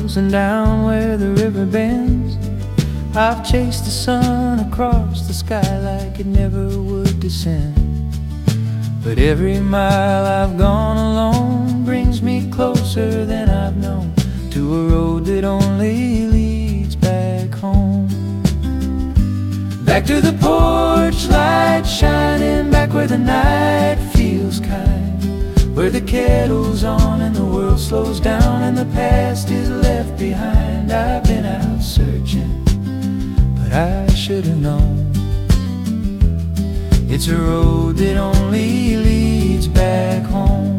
hills and down where the river bends. I've chased the sun across the sky like it never would descend. But every mile I've gone alone brings me closer than I've known to a road that only leads back home. Back to the porch light shining, back where the night feels kind, where the kettle's on and the world slows down and the past is left behind. I've been out searching, but I should have known. It's a road that only leads back home.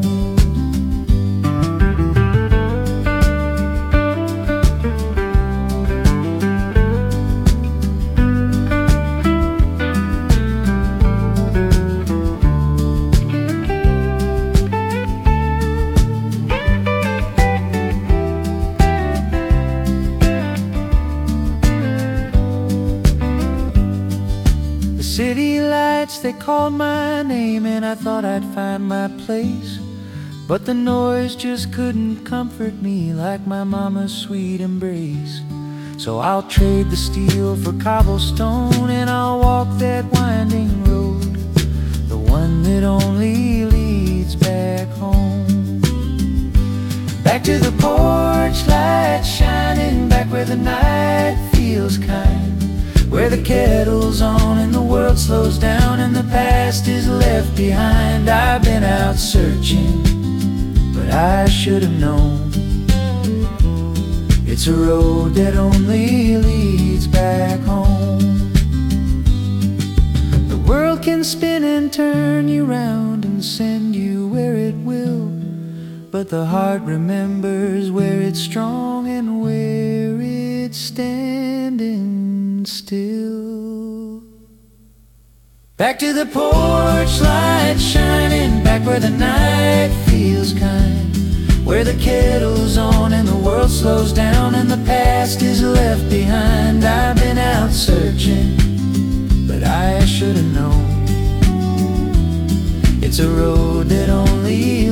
City lights, they called my name and I thought I'd find my place. But the noise just couldn't comfort me like my mama's sweet embrace. So I'll trade the steel for cobblestone and I'll walk that winding road, the one that only leads back home. Back to the porch light shining, back where the night feels kind, where the kettle's on and the world slows down and the past is left behind. I've been out searching, but I should have known. It's a road that only leads back home. The world can spin and turn you round and send you where it will, but the heart remembers where it's strong and where it's standing still. Back to the porch light shining, back where the night feels kind, where the kettle's on and the world slows down and the past is left behind. I've been out searching, but I should have known. It's a road that only